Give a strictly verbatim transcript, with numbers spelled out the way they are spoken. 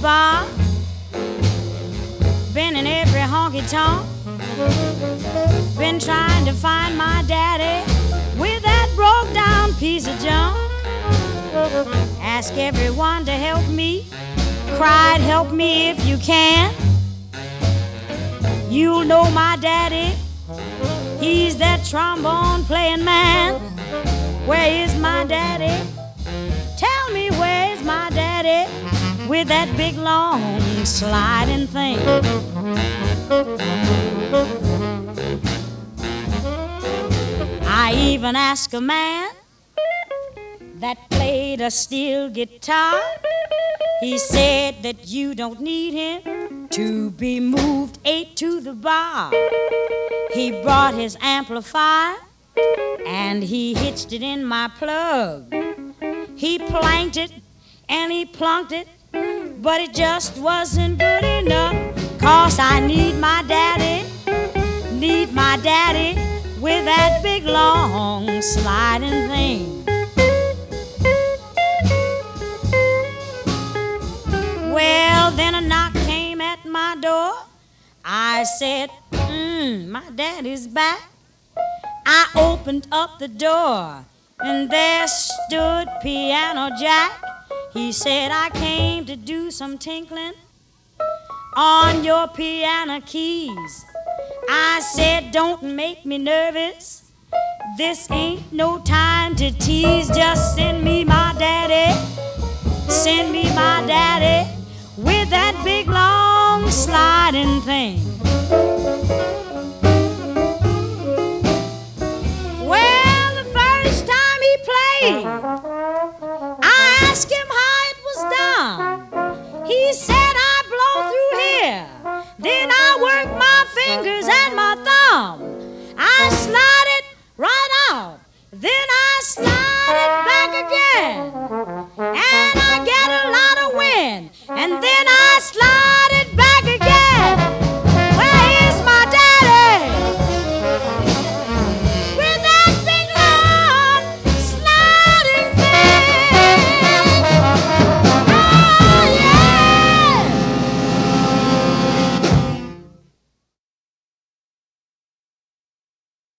bar, been in every honky-tonk, been trying to find my daddy with that broke-down piece of junk. Ask everyone to help me, cried, help me if you can. You'll know my daddy, he's that trombone-playing man. Where is my daddy? Tell me where's my daddy with that big long sliding thing. I even asked a man that played a steel guitar. He said that you don't need him to be moved eight to the bar. He brought his amplifier and he hitched it in my plug. He planked it and he plunked it, but it just wasn't good enough. 'Cause I need my daddy, need my daddy with that big long sliding thing. Well, then a knock came at my door. I said, mm, my daddy's back. I opened up the door and there stood Piano Jack. He said, I came to do some tinkling on your piano keys. I said, don't make me nervous. This ain't no time to tease. Just send me my daddy. Send me my daddy with that big long sliding thing.